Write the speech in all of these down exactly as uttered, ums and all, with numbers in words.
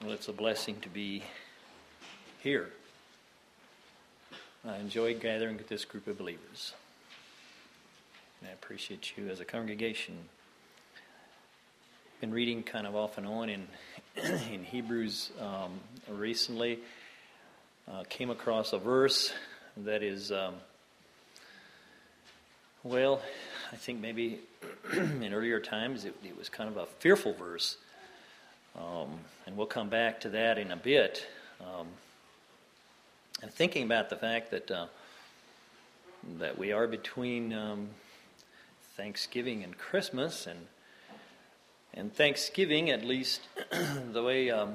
Well, it's a blessing to be here. I enjoy gathering with this group of believers. And I appreciate you as a congregation. Been reading kind of off and on in in Hebrews um, recently. Uh, came across a verse that is, um, well, I think maybe in earlier times it, it was kind of a fearful verse. Um, and we'll come back to that in a bit. Um, and thinking about the fact that uh, that we are between um, Thanksgiving and Christmas, and and Thanksgiving, at least the way um,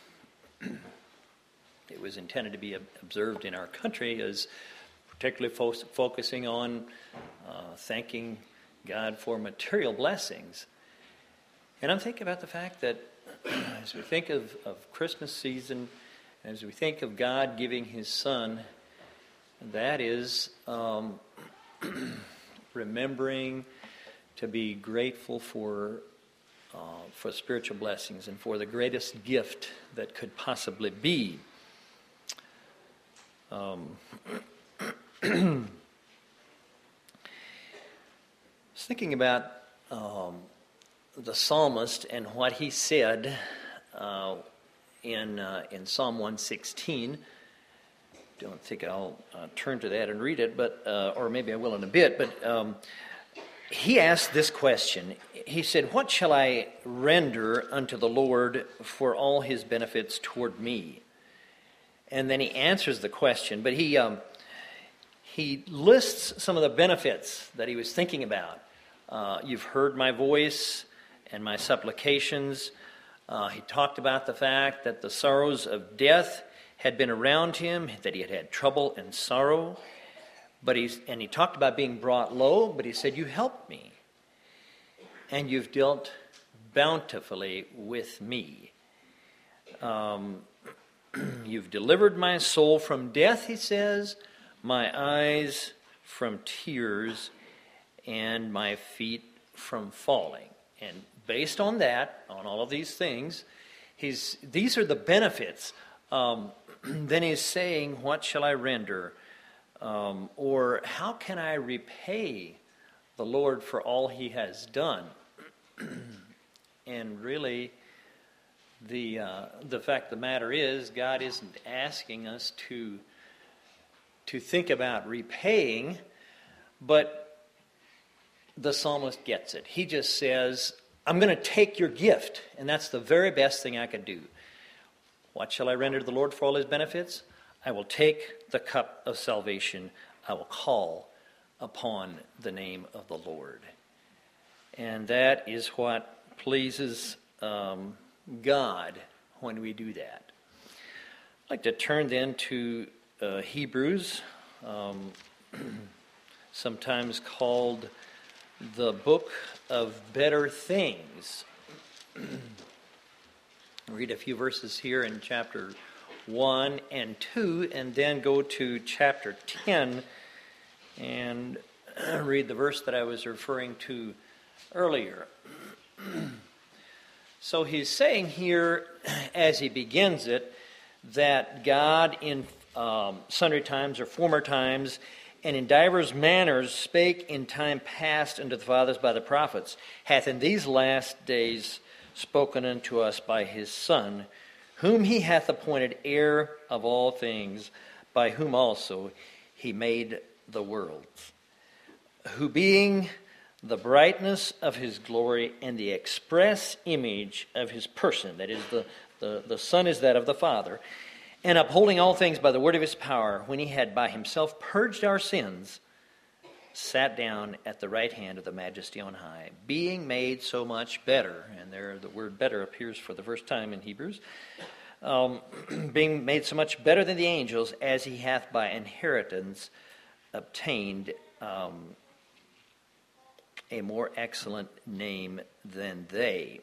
it was intended to be observed in our country, is particularly fo- focusing on uh, thanking God for material blessings. And I'm thinking about the fact that as we think of, of Christmas season, as we think of God giving His Son, that is um, remembering to be grateful for uh, for spiritual blessings and for the greatest gift that could possibly be. Um, I was thinking about um, the psalmist and what he said uh, in uh, in Psalm one sixteen. Don't think I'll uh, turn to that and read it, but uh, or maybe I will in a bit. But um, he asked this question. He said, "What shall I render unto the Lord for all His benefits toward me?" And then he answers the question, but he um, he lists some of the benefits that he was thinking about. Uh, you've heard my voice and my supplications. Uh, he talked about the fact that the sorrows of death had been around him, that he had had trouble and sorrow. But he's, and he talked about being brought low, but he said, "You helped me, and you've dealt bountifully with me. Um, you've delivered my soul from death," he says, "my eyes from tears, and my feet from falling." And based on that, on all of these things, he's these are the benefits. Um, then he's saying, "What shall I render?" Um, or how can I repay the Lord for all He has done? And really, the uh, the fact of the matter is, God isn't asking us to to think about repaying, but the psalmist gets it. He just says, "I'm going to take your gift," and that's the very best thing I could do. What shall I render to the Lord for all His benefits? I will take the cup of salvation. I will call upon the name of the Lord. And that is what pleases um, God when we do that. I'd like to turn then to uh, Hebrews, um, sometimes called the book of better things. Read a few verses here in chapter one and two, and then go to chapter ten and read the verse that I was referring to earlier. So he's saying here, as he begins it, that God in um, sundry times or former times and in divers manners spake in time past unto the fathers by the prophets, hath in these last days spoken unto us by His Son, whom He hath appointed heir of all things, by whom also He made the worlds, who being the brightness of His glory and the express image of His person, that is, the, the, the Son is that of the Father, and upholding all things by the word of His power, when He had by Himself purged our sins, sat down at the right hand of the Majesty on high, being made so much better. And there the word better appears for the first time in Hebrews. Um, being made so much better than the angels, as He hath by inheritance obtained um, a more excellent name than they.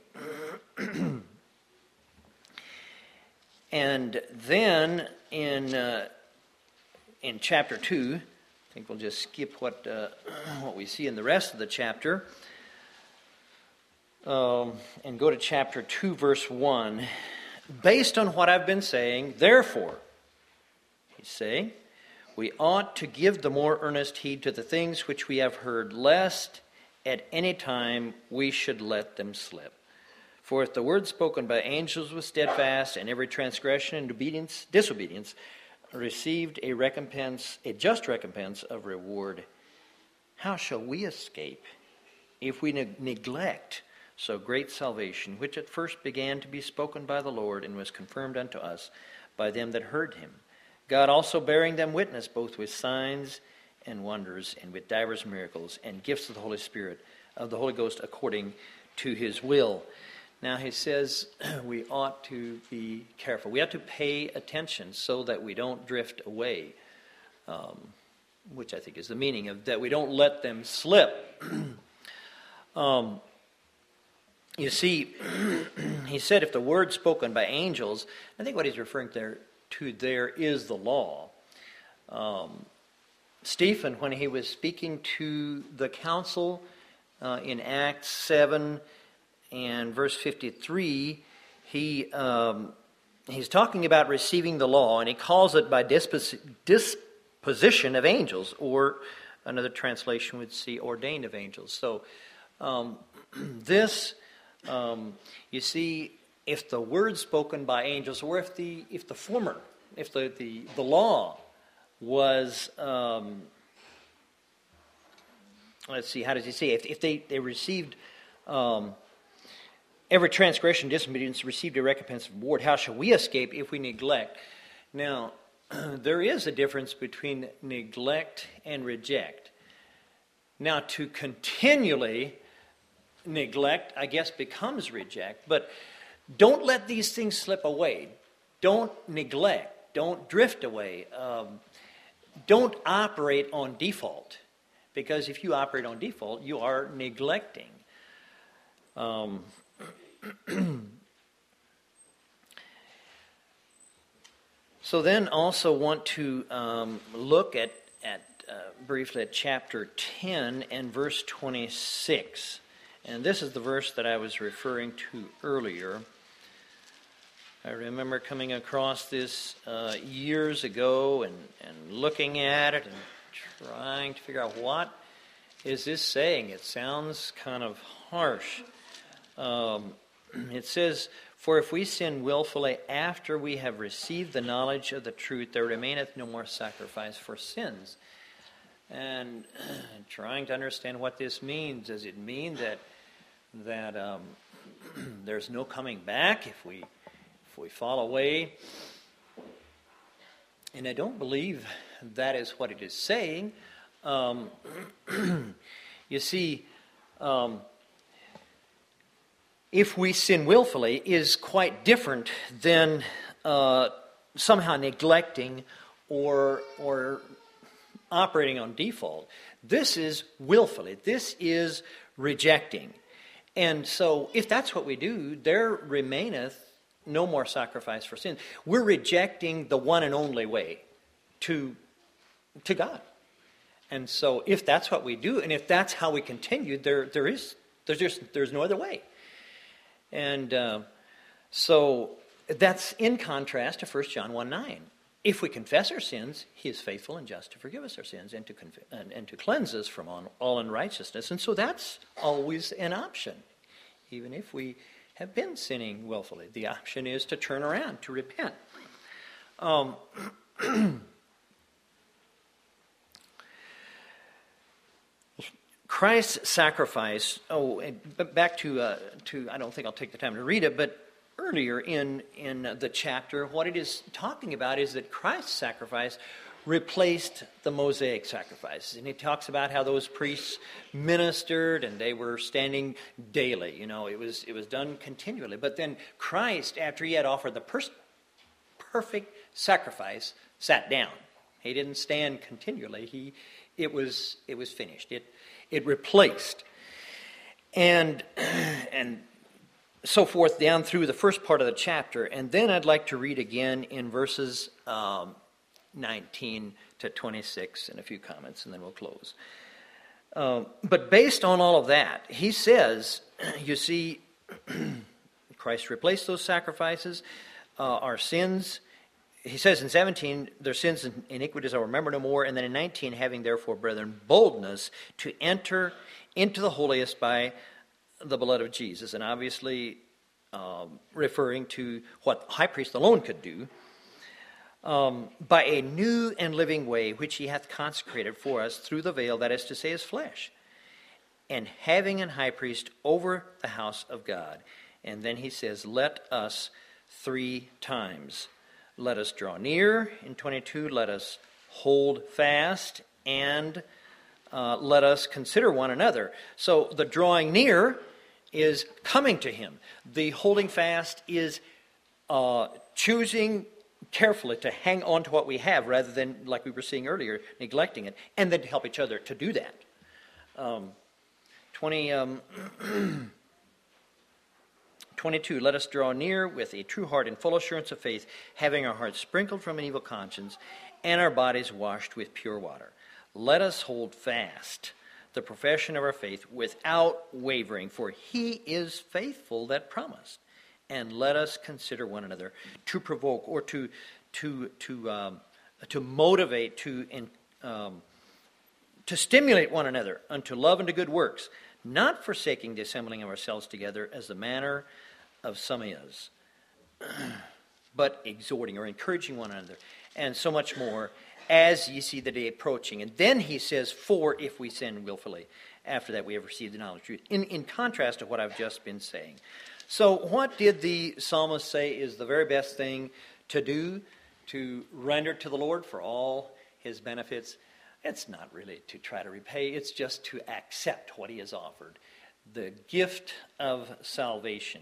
And then in uh, in chapter two, I think we'll just skip what uh, what we see in the rest of the chapter um, and go to chapter two, verse one. based on what I've been saying, therefore, he's saying, we ought to give the more earnest heed to the things which we have heard, lest at any time we should let them slip. For if the word spoken by angels was steadfast, and every transgression and obedience, disobedience received a recompense, a just recompense of reward, how shall we escape if we ne- neglect so great salvation, which at first began to be spoken by the Lord and was confirmed unto us by them that heard him? God also bearing them witness, both with signs and wonders, and with divers miracles, and gifts of the Holy Spirit, of the Holy Ghost, according to his will. Now he says we ought to be careful. We have to pay attention so that we don't drift away, um, which I think is the meaning of that we don't let them slip. um, you see, he said if the word spoken by angels, I think what he's referring there to there is the law. Um, Stephen, when he was speaking to the council uh, in Acts seven and verse fifty-three, he um, he's talking about receiving the law, and he calls it by dispos- disposition of angels, or another translation would see ordained of angels. So um, this, um, you see, if the word spoken by angels, or if the if the former, if the the, the law was, um, let's see, how does he say? If, if they, they received, um, every transgression, disobedience received a recompense of reward, how shall we escape if we neglect? Now, there is a difference between neglect and reject. Now, to continually neglect, I guess, becomes reject, but don't let these things slip away. Don't neglect. Don't drift away. Um, Don't operate on default, because if you operate on default, you are neglecting. Um, so then also want to um, look at, at uh, briefly at chapter ten and verse twenty-six. And this is the verse that I was referring to earlier. I remember coming across this uh, years ago and, and looking at it and trying to figure out what is this saying. It sounds kind of harsh. Um, it says, for if we sin willfully after we have received the knowledge of the truth, there remaineth no more sacrifice for sins. And trying to understand what this means. Does it mean that, that um, there's no coming back if we... If we fall away? And I don't believe that is what it is saying. Um, you see, um, if we sin willfully is quite different than uh, somehow neglecting or or operating on default. This is willfully. This is rejecting. And so if that's what we do, there remaineth no more sacrifice for sin. We're rejecting the one and only way to, to God. And so if that's what we do, and if that's how we continue, there there is there's just there's no other way. And uh, so that's in contrast to First John one nine. If we confess our sins, he is faithful and just to forgive us our sins and to conf- and, and to cleanse us from all, all unrighteousness. And so that's always an option, even if we have been sinning willfully. The option is to turn around, to repent. Um, Christ's sacrifice, oh, and back to, uh, to, I don't think I'll take the time to read it, but earlier in, in the chapter, what it is talking about is that Christ's sacrifice replaced the Mosaic sacrifices. And he talks about how those priests ministered and they were standing daily. You know, it was it was done continually. But then Christ, after he had offered the pers- perfect sacrifice, sat down. He didn't stand continually. He it was it was finished. It it replaced. And and so forth down through the first part of the chapter. And then I'd like to read again in verses um, nineteen to twenty-six and a few comments, and then we'll close. Uh, but based on all of that, he says, you see, Christ replaced those sacrifices. uh, our sins. He says in seventeen, their sins and iniquities I'll remember no more. And then in nineteen, having therefore, brethren, boldness to enter into the holiest by the blood of Jesus. And obviously um, referring to what the high priest alone could do. Um, by a new and living way, which he hath consecrated for us through the veil, that is to say, his flesh. And having an high priest over the house of God. And then he says, let us three times. Let us draw near. In twenty-two, let us hold fast. And uh, let us consider one another. So the drawing near is coming to him. The holding fast is uh, choosing carefully to hang on to what we have rather than, like we were seeing earlier, neglecting it, and then to help each other to do that. Um, twenty, um, twenty-two, let us draw near with a true heart and full assurance of faith, having our hearts sprinkled from an evil conscience and our bodies washed with pure water. Let us hold fast the profession of our faith without wavering, for he is faithful that promised. And let us consider one another to provoke or to to to um, to motivate, to in, um, to stimulate one another unto love and to good works, not forsaking the assembling of ourselves together as the manner of some is, but exhorting or encouraging one another, and so much more as ye see the day approaching. And then he says, for if we sin willfully, after that we have received the knowledge of truth. In in contrast to what I've just been saying. So what did the psalmist say is the very best thing to do, to render to the Lord for all his benefits? It's not really to try to repay. It's just to accept what he has offered, the gift of salvation.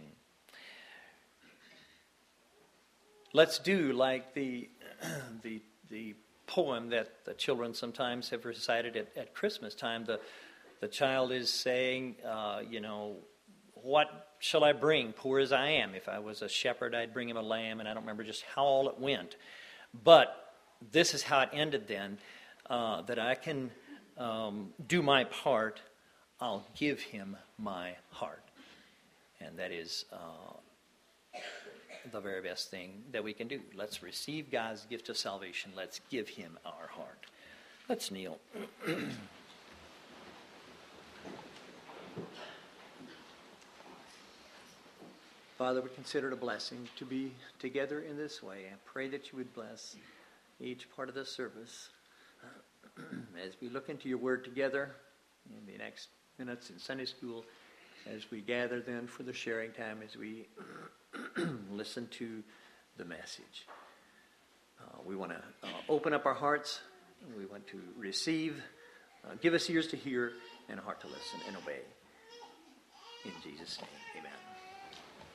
Let's do like the the the poem that the children sometimes have recited at, at Christmas time. The, the child is saying, uh, you know, what shall I bring, poor as I am? If I was a shepherd, I'd bring him a lamb, and I don't remember just how all it went. But this is how it ended then, uh, that I can um, do my part, I'll give him my heart. And that is uh, the very best thing that we can do. Let's receive God's gift of salvation. Let's give him our heart. Let's kneel. Father, we consider it a blessing to be together in this way. I pray that you would bless each part of this service. As we look into your word together in the next minutes in Sunday school, as we gather then for the sharing time, as we listen to the message. Uh, we want to uh, open up our hearts. We want to receive. Uh, give us ears to hear and a heart to listen and obey. In Jesus' name, amen.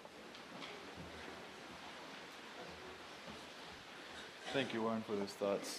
Thank you, Warren, for those thoughts.